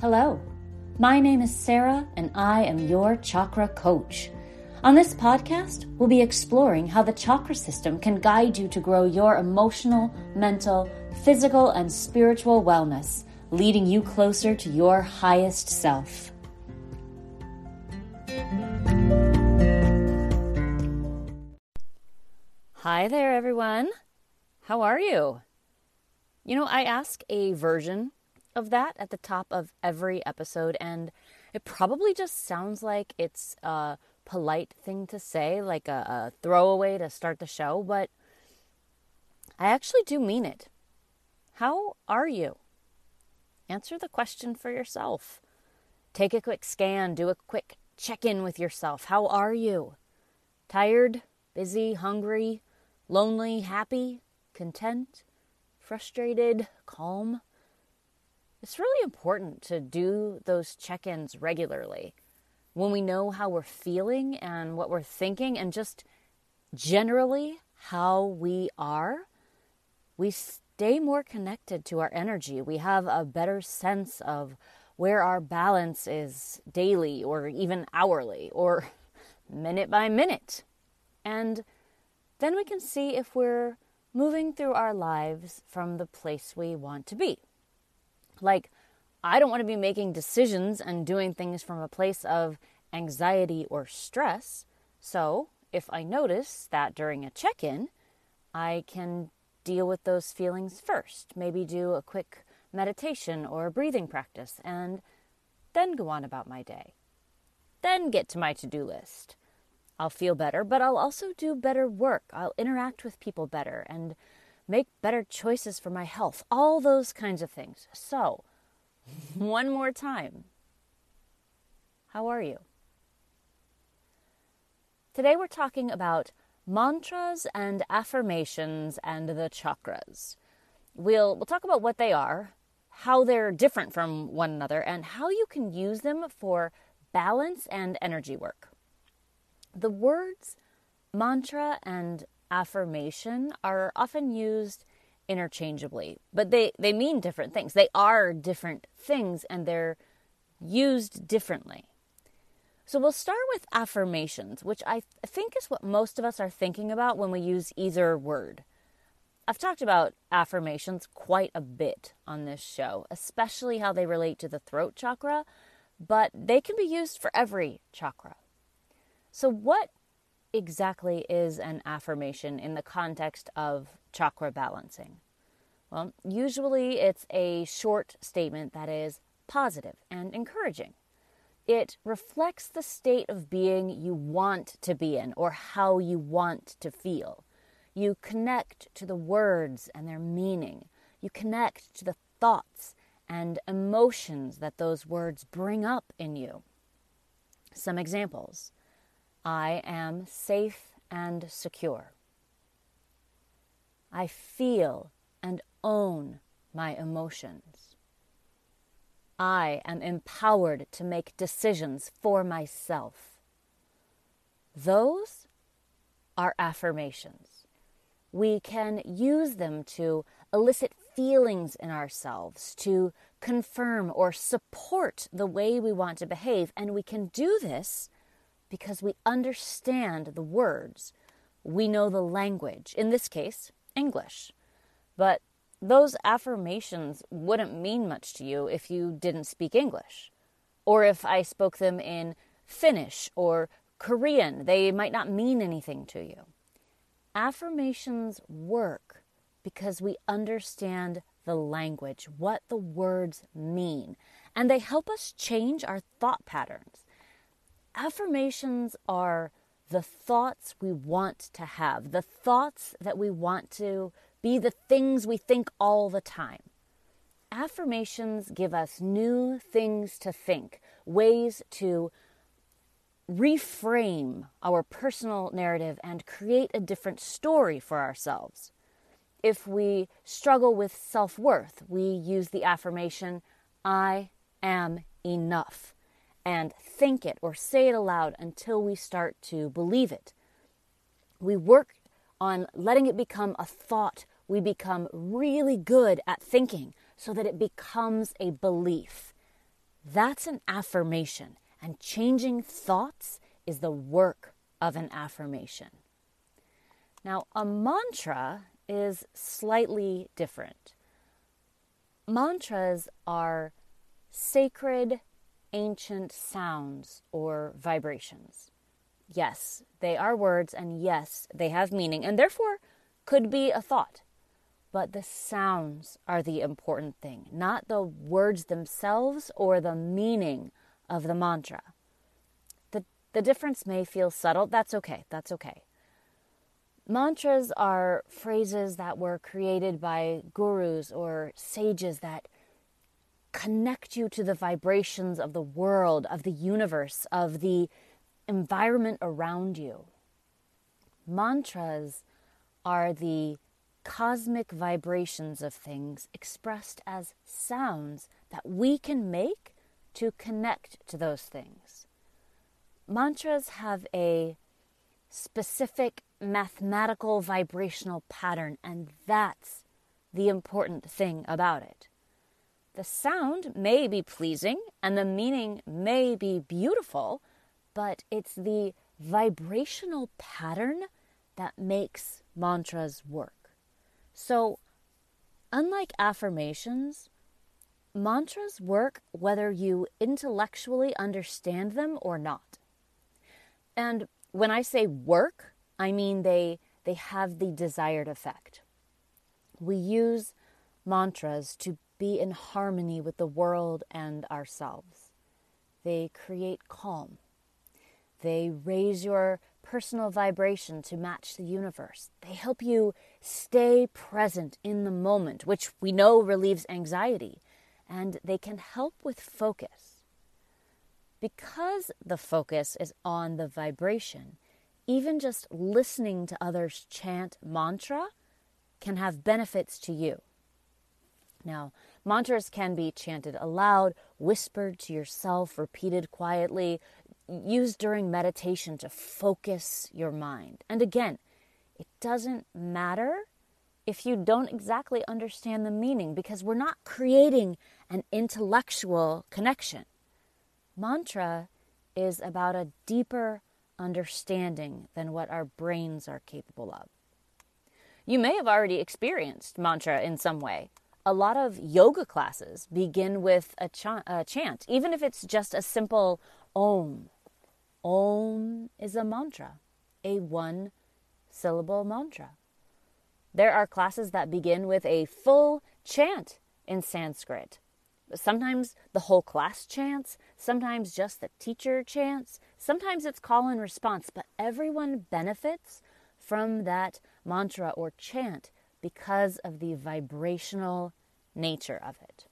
Hello, my name is Sarah and I am your chakra coach. On this podcast, we'll be exploring how the chakra system can guide you to grow your emotional, mental, physical, and spiritual wellness, leading you closer to your highest self. Hi there, everyone. How are you? I ask a version of that at the top of every episode, and it probably just sounds like it's a polite thing to say, like a throwaway to start the show, but I actually do mean it. How are you? Answer the question for yourself. Take a quick scan, do a quick check-in with yourself. How are you? Tired, busy, hungry, lonely, happy, content, frustrated, calm? It's really important to do those check-ins regularly when we know how we're feeling and what we're thinking and just generally how we are. We stay more connected to our energy. We have a better sense of where our balance is daily or even hourly or minute by minute. And then we can see if we're moving through our lives from the place we want to be. Like, I don't want to be making decisions and doing things from a place of anxiety or stress. So if I notice that during a check-in, I can deal with those feelings first. Maybe do a quick meditation or a breathing practice and then go on about my day. Then get to my to-do list. I'll feel better, but I'll also do better work. I'll interact with people better and make better choices for my health. All those kinds of things. So, one more time. How are you? Today we're talking about mantras and affirmations and the chakras. We'll talk about what they are, how they're different from one another, and how you can use them for balance and energy work. The words mantra and affirmation are often used interchangeably, but they mean different things. They are different things and they're used differently. So we'll start with affirmations, which I think is what most of us are thinking about when we use either word. I've talked about affirmations quite a bit on this show, especially how they relate to the throat chakra, but they can be used for every chakra. So what exactly is an affirmation in the context of chakra balancing? Well, usually it's a short statement that is positive and encouraging. It reflects the state of being you want to be in or how you want to feel. You connect to the words and their meaning. You connect to the thoughts and emotions that those words bring up in you. Some examples. I am safe and secure. I feel and own my emotions. I am empowered to make decisions for myself. Those are affirmations. We can use them to elicit feelings in ourselves, to confirm or support the way we want to behave, and we can do this because we understand the words. We know the language, in this case, English. But those affirmations wouldn't mean much to you if you didn't speak English. Or if I spoke them in Finnish or Korean, they might not mean anything to you. Affirmations work because we understand the language, what the words mean, and they help us change our thought patterns. Affirmations are the thoughts we want to have, the thoughts that we want to be the things we think all the time. Affirmations give us new things to think, ways to reframe our personal narrative and create a different story for ourselves. If we struggle with self-worth, we use the affirmation, I am enough, and think it or say it aloud until we start to believe it. We work on letting it become a thought we become really good at thinking so that it becomes a belief. That's an affirmation, and changing thoughts is the work of an affirmation. Now, a mantra is slightly different. Mantras are sacred, ancient sounds or vibrations. Yes, they are words, and yes, they have meaning, and therefore could be a thought. But the sounds are the important thing, not the words themselves or the meaning of the mantra. The difference may feel subtle. That's okay. Mantras are phrases that were created by gurus or sages that connect you to the vibrations of the world, of the universe, of the environment around you. Mantras are the cosmic vibrations of things expressed as sounds that we can make to connect to those things. Mantras have a specific mathematical vibrational pattern, and that's the important thing about it. The sound may be pleasing and the meaning may be beautiful, but it's the vibrational pattern that makes mantras work. So, unlike affirmations, mantras work whether you intellectually understand them or not. And when I say work, I mean they have the desired effect. We use mantras to be in harmony with the world and ourselves. They create calm. They raise your personal vibration to match the universe. They help you stay present in the moment, which we know relieves anxiety, and they can help with focus. Because the focus is on the vibration, even just listening to others chant mantra can have benefits to you. Now, mantras can be chanted aloud, whispered to yourself, repeated quietly, used during meditation to focus your mind. And again, it doesn't matter if you don't exactly understand the meaning, because we're not creating an intellectual connection. Mantra is about a deeper understanding than what our brains are capable of. You may have already experienced mantra in some way. A lot of yoga classes begin with a chant, even if it's just a simple Om. Om is a mantra, a one-syllable mantra. There are classes that begin with a full chant in Sanskrit. Sometimes the whole class chants, sometimes just the teacher chants, sometimes it's call and response, but everyone benefits from that mantra or chant because of the vibrational nature of it.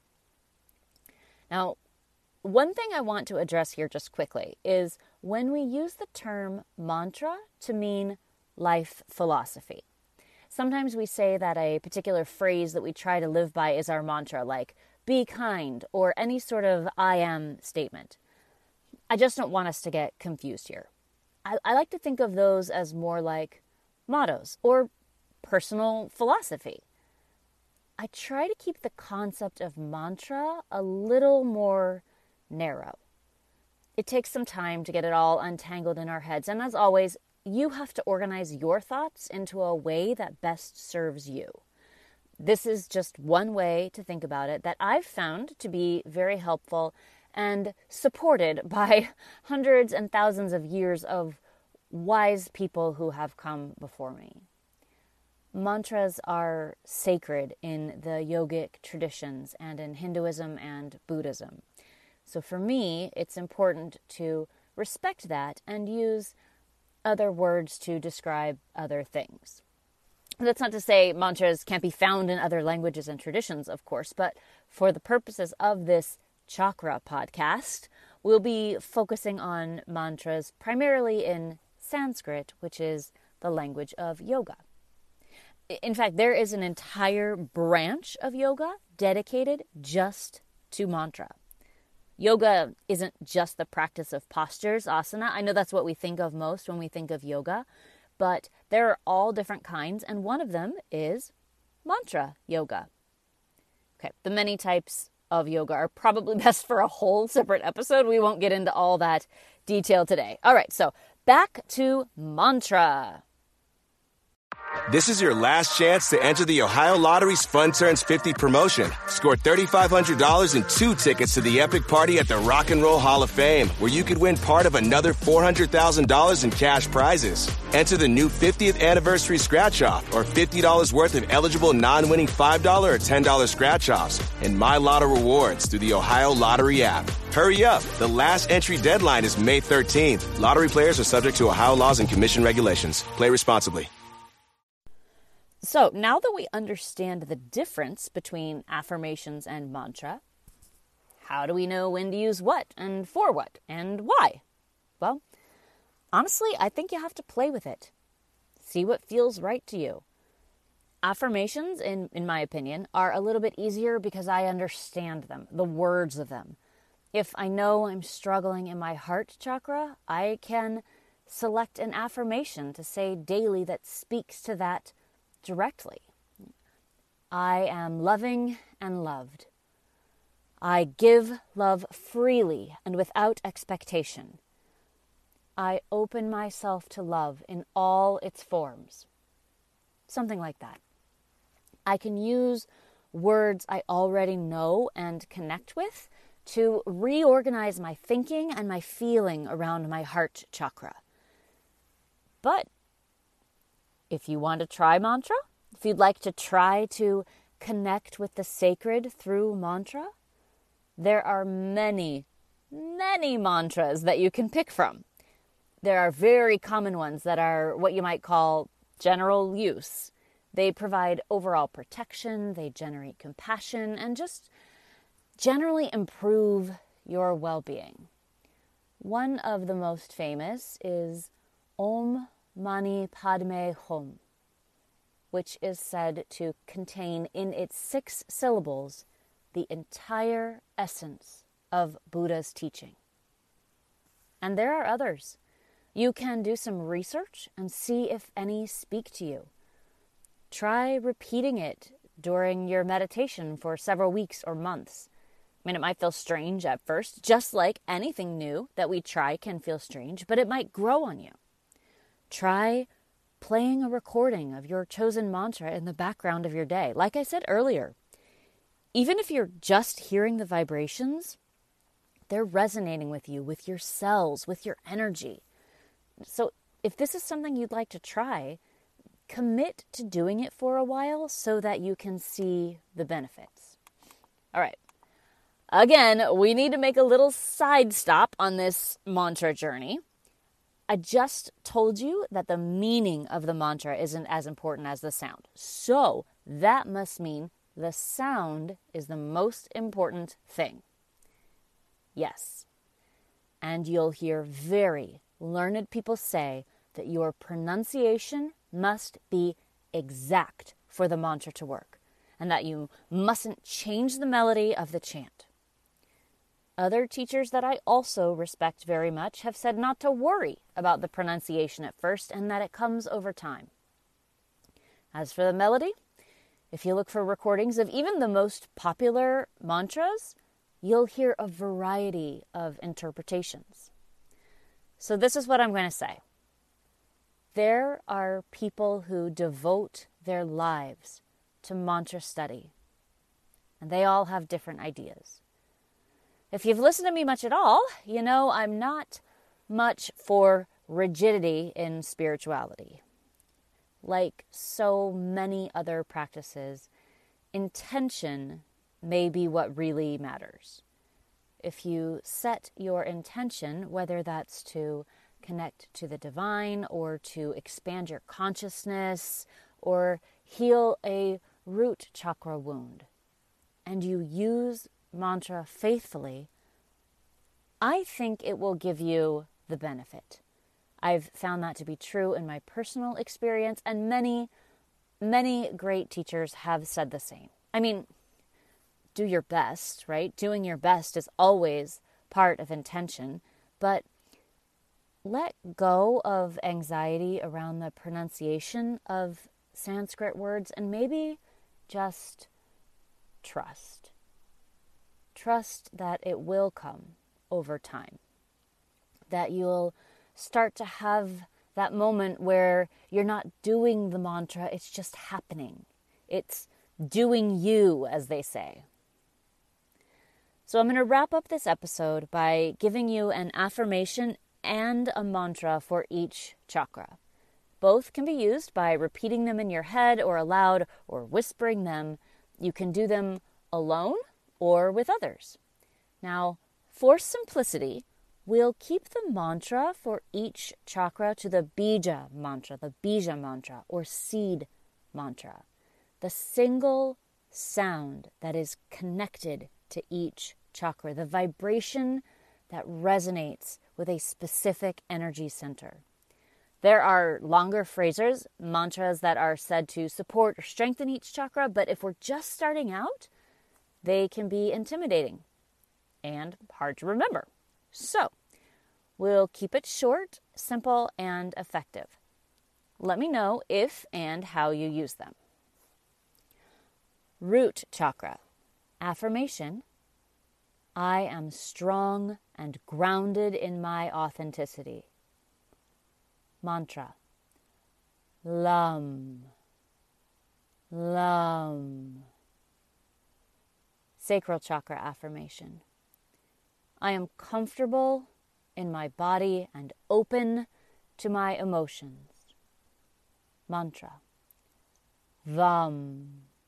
Now, one thing I want to address here just quickly is when we use the term mantra to mean life philosophy. Sometimes we say that a particular phrase that we try to live by is our mantra, like be kind, or any sort of I am statement. I just don't want us to get confused here. I like to think of those as more like mottos or personal philosophy. I try to keep the concept of mantra a little more narrow. It takes some time to get it all untangled in our heads, and as always, you have to organize your thoughts into a way that best serves you. This is just one way to think about it that I've found to be very helpful and supported by hundreds and thousands of years of wise people who have come before me. Mantras are sacred in the yogic traditions and in Hinduism and Buddhism. So for me, it's important to respect that and use other words to describe other things. That's not to say mantras can't be found in other languages and traditions, of course, but for the purposes of this chakra podcast, we'll be focusing on mantras primarily in Sanskrit, which is the language of yoga. In fact, there is an entire branch of yoga dedicated just to mantra. Yoga isn't just the practice of postures, asana. I know that's what we think of most when we think of yoga, but there are all different kinds, and one of them is mantra yoga. Okay, the many types of yoga are probably best for a whole separate episode. We won't get into all that detail today. All right, so back to mantra. This is your last chance to enter the Ohio Lottery's Fun Turns 50 promotion. Score $3,500 and 2 tickets to the epic party at the Rock and Roll Hall of Fame, where you could win part of another $400,000 in cash prizes. Enter the new 50th anniversary scratch-off or $50 worth of eligible non-winning $5 or $10 scratch-offs and My Lotto rewards through the Ohio Lottery app. Hurry up. The last entry deadline is May 13th. Lottery players are subject to Ohio laws and commission regulations. Play responsibly. So now that we understand the difference between affirmations and mantra, how do we know when to use what and for what and why? Well, honestly, I think you have to play with it. See what feels right to you. Affirmations, in my opinion, are a little bit easier because I understand them, the words of them. If I know I'm struggling in my heart chakra, I can select an affirmation to say daily that speaks to that directly. I am loving and loved. I give love freely and without expectation. I open myself to love in all its forms. Something like that. I can use words I already know and connect with to reorganize my thinking and my feeling around my heart chakra. But if you want to try mantra, if you'd like to try to connect with the sacred through mantra, there are many, many mantras that you can pick from. There are very common ones that are what you might call general use. They provide overall protection, they generate compassion, and just generally improve your well-being. One of the most famous is Om Mani Padme Hum, which is said to contain in its 6 syllables the entire essence of Buddha's teaching. And there are others. You can do some research and see if any speak to you. Try repeating it during your meditation for several weeks or months. I mean, it might feel strange at first, just like anything new that we try can feel strange, but it might grow on you. Try playing a recording of your chosen mantra in the background of your day. Like I said earlier, even if you're just hearing the vibrations, they're resonating with you, with your cells, with your energy. So if this is something you'd like to try, commit to doing it for a while so that you can see the benefits. All right. Again, we need to make a little side stop on this mantra journey. I just told you that the meaning of the mantra isn't as important as the sound. So that must mean the sound is the most important thing. Yes. And you'll hear very learned people say that your pronunciation must be exact for the mantra to work, and that you mustn't change the melody of the chant. Other teachers that I also respect very much have said not to worry about the pronunciation at first and that it comes over time. As for the melody, if you look for recordings of even the most popular mantras, you'll hear a variety of interpretations. So this is what I'm going to say. There are people who devote their lives to mantra study, and they all have different ideas. If you've listened to me much at all, you know I'm not much for rigidity in spirituality. Like so many other practices, intention may be what really matters. If you set your intention, whether that's to connect to the divine or to expand your consciousness or heal a root chakra wound, and you use mantra faithfully, I think it will give you the benefit. I've found that to be true in my personal experience, and many, many great teachers have said the same. I mean, do your best, right? Doing your best is always part of intention, but let go of anxiety around the pronunciation of Sanskrit words and maybe just trust. trust that it will come over time. That you'll start to have that moment where you're not doing the mantra, it's just happening. It's doing you, as they say. So I'm going to wrap up this episode by giving you an affirmation and a mantra for each chakra. Both can be used by repeating them in your head or aloud or whispering them. You can do them alone or with others. Now, for simplicity, we'll keep the mantra for each chakra to the bija mantra or seed mantra, the single sound that is connected to each chakra, the vibration that resonates with a specific energy center. There are longer phrases, mantras that are said to support or strengthen each chakra, but if we're just starting out, they can be intimidating and hard to remember. So, we'll keep it short, simple, and effective. Let me know if and how you use them. Root chakra. Affirmation: I am strong and grounded in my authenticity. Mantra: Lam, Lam. Sacral chakra affirmation: I am comfortable in my body and open to my emotions. Mantra: Vam,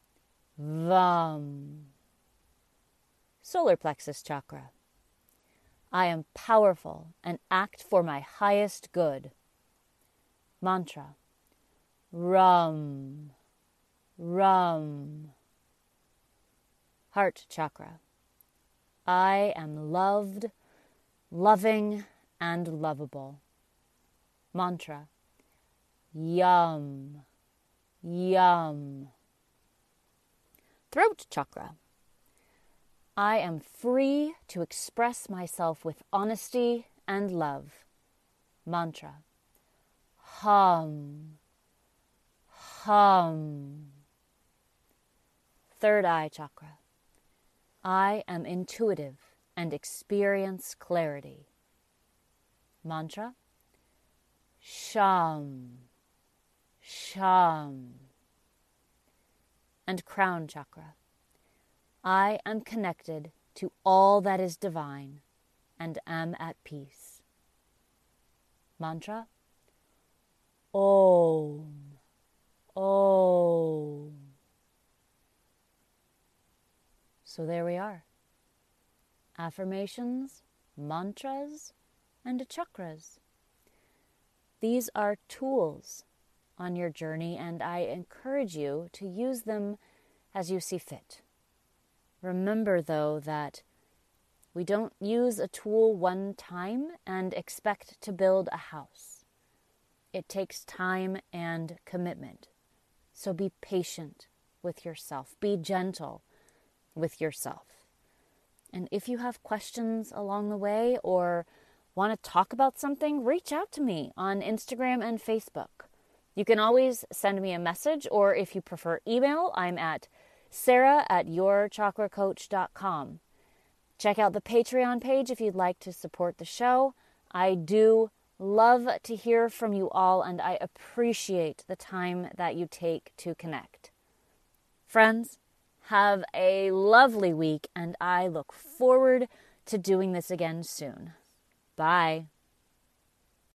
Vam. Solar plexus chakra: I am powerful and act for my highest good. Mantra: Ram, Ram. Heart chakra: I am loved, loving, and lovable. Mantra: Yum, Yum. Throat chakra: I am free to express myself with honesty and love. Mantra: Hum, Hum. Third eye chakra: I am intuitive and experience clarity. Mantra: Sham, Sham. And crown chakra: I am connected to all that is divine and am at peace. Mantra: Om, Om. So there we are. Affirmations, mantras, and chakras. These are tools on your journey, and I encourage you to use them as you see fit. Remember, though, that we don't use a tool one time and expect to build a house. It takes time and commitment. So be patient with yourself. Be gentle with yourself. And if you have questions along the way or want to talk about something, reach out to me on Instagram and Facebook. You can always send me a message, or if you prefer email, I'm at sarah@yourchakracoach.com. Check out the Patreon page if you'd like to support the show. I do love to hear from you all, and I appreciate the time that you take to connect. Friends, have a lovely week, and I look forward to doing this again soon. Bye.